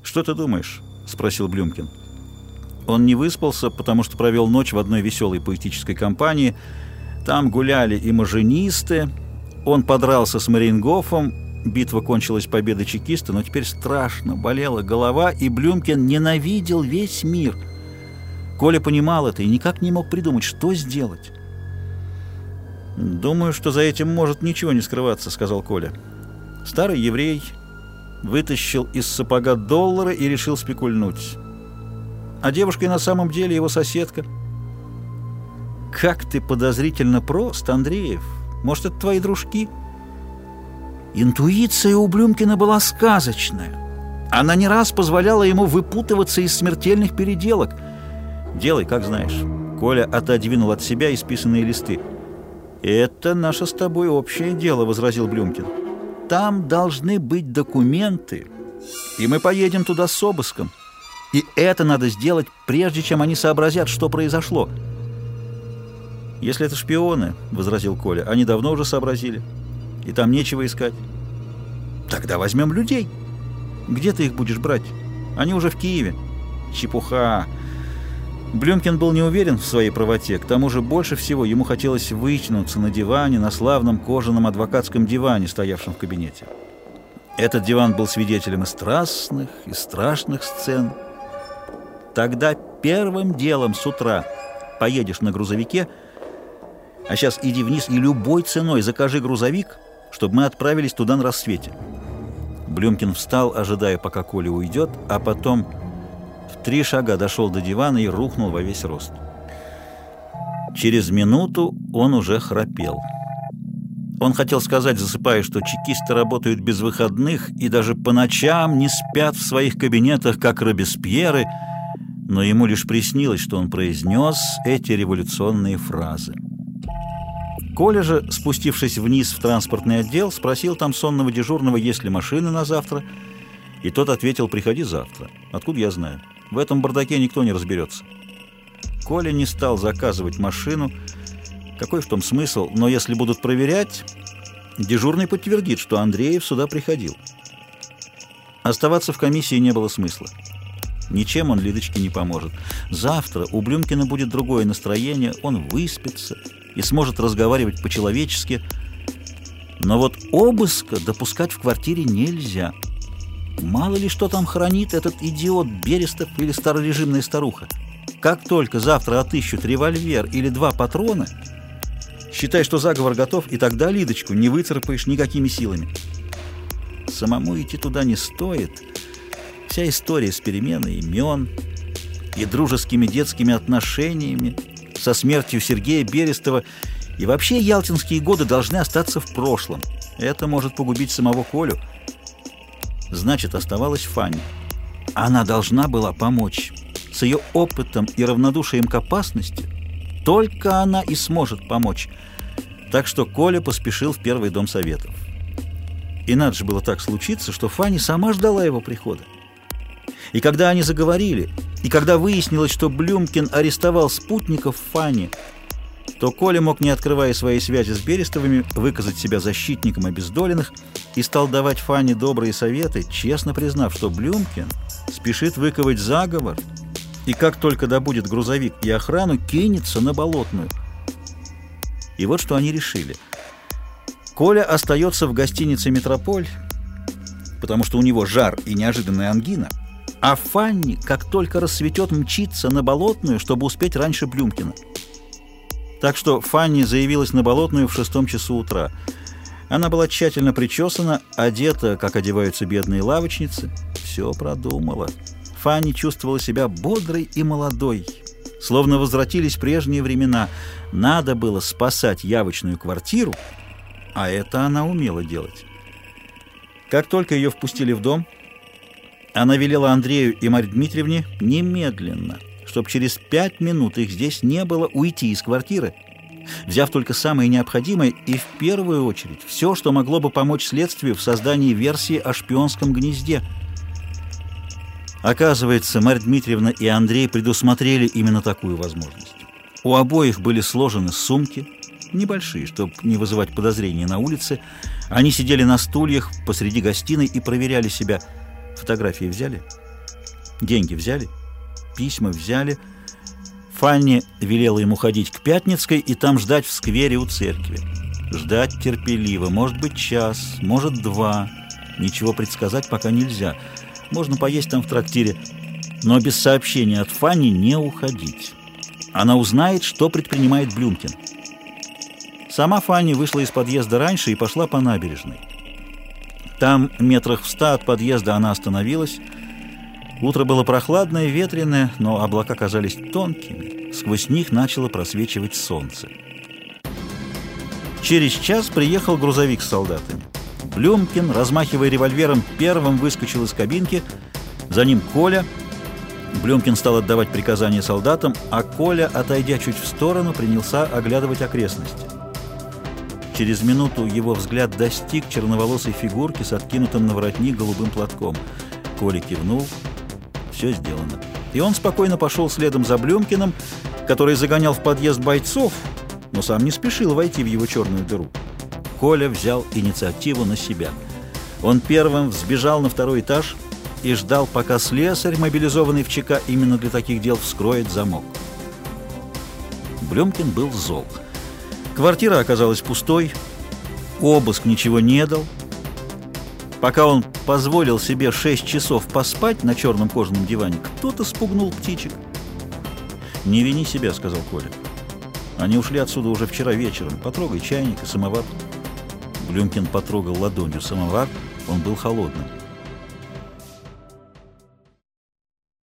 «Что ты думаешь?» — спросил Блюмкин. Он не выспался, потому что провел ночь в одной веселой поэтической компании. Там гуляли и маженисты. Он подрался с Мариенгофом. Битва кончилась победой чекиста, но теперь страшно болела голова, и Блюмкин ненавидел весь мир. Коля понимал это и никак не мог придумать, что сделать. «Думаю, что за этим может ничего не скрываться», — сказал Коля. Старый еврей вытащил из сапога доллары и решил спекульнуть. А девушка и на самом деле его соседка. «Как ты подозрительно прост, Андреев! Может, это твои дружки?» Интуиция у Блюмкина была сказочная. Она не раз позволяла ему выпутываться из смертельных переделок. «Делай, как знаешь». Коля отодвинул от себя исписанные листы. «Это наше с тобой общее дело», — возразил Блюмкин. «Там должны быть документы, и мы поедем туда с обыском. И это надо сделать, прежде чем они сообразят, что произошло». «Если это шпионы», — возразил Коля, — «они давно уже сообразили, и там нечего искать». «Тогда возьмем людей». «Где ты их будешь брать? Они уже в Киеве». «Чепуха». Блюмкин был не уверен в своей правоте, к тому же больше всего ему хотелось вытянуться на диване, на славном кожаном адвокатском диване, стоявшем в кабинете. Этот диван был свидетелем и страстных, и страшных сцен. «Тогда первым делом с утра поедешь на грузовике, а сейчас иди вниз и любой ценой закажи грузовик, чтобы мы отправились туда на рассвете». Блюмкин встал, ожидая, пока Коля уйдет, а потом в 3 шага дошел до дивана и рухнул во весь рост. Через минуту он уже храпел. Он хотел сказать, засыпая, что чекисты работают без выходных и даже по ночам не спят в своих кабинетах, как Робеспьеры, но ему лишь приснилось, что он произнес эти революционные фразы. Коля же, спустившись вниз в транспортный отдел, спросил там сонного дежурного, есть ли машины на завтра, и тот ответил: «Приходи завтра». «Откуда я знаю? В этом бардаке никто не разберется». Коля не стал заказывать машину. Какой в том смысл? Но если будут проверять, дежурный подтвердит, что Андреев сюда приходил. Оставаться в комиссии не было смысла. Ничем он Лидочке не поможет. Завтра у Блюмкина будет другое настроение, он выспится и сможет разговаривать по-человечески. Но вот обыска допускать в квартире нельзя. Мало ли что там хранит этот идиот Берестов или старорежимная старуха. Как только завтра отыщут револьвер или 2 патрона, считай, что заговор готов, и тогда Лидочку не выцарапаешь никакими силами. Самому идти туда не стоит. Вся история с переменой имен и дружескими детскими отношениями, со смертью Сергея Берестова, и вообще ялтинские годы должны остаться в прошлом. Это может погубить самого Колю. Значит, оставалась Фанни. Она должна была помочь. С ее опытом и равнодушием к опасности только она и сможет помочь. Так что Коля поспешил в первый дом советов. И надо же было так случиться, что Фанни сама ждала его прихода. И когда они заговорили, и когда выяснилось, что Блюмкин арестовал спутников Фанни, то Коля мог, не открывая своей связи с Берестовыми, выказать себя защитником обездоленных и стал давать Фанни добрые советы, честно признав, что Блюмкин спешит выковать заговор, и как только добудет грузовик и охрану, кинется на Болотную. И вот что они решили. Коля остается в гостинице «Метрополь», потому что у него жар и неожиданная ангина, а Фанни, как только рассветет, мчится на Болотную, чтобы успеть раньше Блюмкина. Так что Фанни заявилась на Болотную в 6 часу утра. Она была тщательно причесана, одета, как одеваются бедные лавочницы. Все продумала. Фанни чувствовала себя бодрой и молодой, словно возвратились прежние времена. Надо было спасать явочную квартиру, а это она умела делать. Как только ее впустили в дом, она велела Андрею и Марье Дмитриевне немедленно, чтобы через 5 минут их здесь не было, уйти из квартиры, взяв только самое необходимое и в первую очередь все, что могло бы помочь следствию в создании версии о шпионском гнезде. Оказывается, Марья Дмитриевна и Андрей предусмотрели именно такую возможность. У обоих были сложены сумки, небольшие, чтобы не вызывать подозрений на улице. Они сидели на стульях посреди гостиной и проверяли себя. Фотографии взяли? Деньги взяли, письма взяли. Фанни велела ему ходить к Пятницкой и там ждать в сквере у церкви. Ждать терпеливо, может быть, час, может, 2. Ничего предсказать пока нельзя. Можно поесть там в трактире, но без сообщения от Фанни не уходить. Она узнает, что предпринимает Блюмкин. Сама Фанни вышла из подъезда раньше и пошла по набережной. Там, метрах в 100 от подъезда, она остановилась. Утро было прохладное, ветреное, но облака казались тонкими. Сквозь них начало просвечивать солнце. Через час приехал грузовик с солдатами. Блюмкин, размахивая револьвером, первым выскочил из кабинки. За ним Коля. Блюмкин стал отдавать приказания солдатам, а Коля, отойдя чуть в сторону, принялся оглядывать окрестности. Через минуту его взгляд достиг черноволосой фигурки с откинутым на воротник голубым платком. Коля кивнул. Все сделано. И он спокойно пошел следом за Блюмкиным, который загонял в подъезд бойцов, но сам не спешил войти в его черную дыру. Коля взял инициативу на себя. Он первым взбежал на 2-й этаж и ждал, пока слесарь, мобилизованный в ЧК именно для таких дел, вскроет замок. Блюмкин был зол. Квартира оказалась пустой, обыск ничего не дал. Пока он позволил себе 6 часов поспать на черном кожаном диване, кто-то спугнул птичек. «Не вини себя», — сказал Коля. «Они ушли отсюда уже вчера вечером. Потрогай чайник и самовар». Блюмкин потрогал ладонью самовар, он был холодным.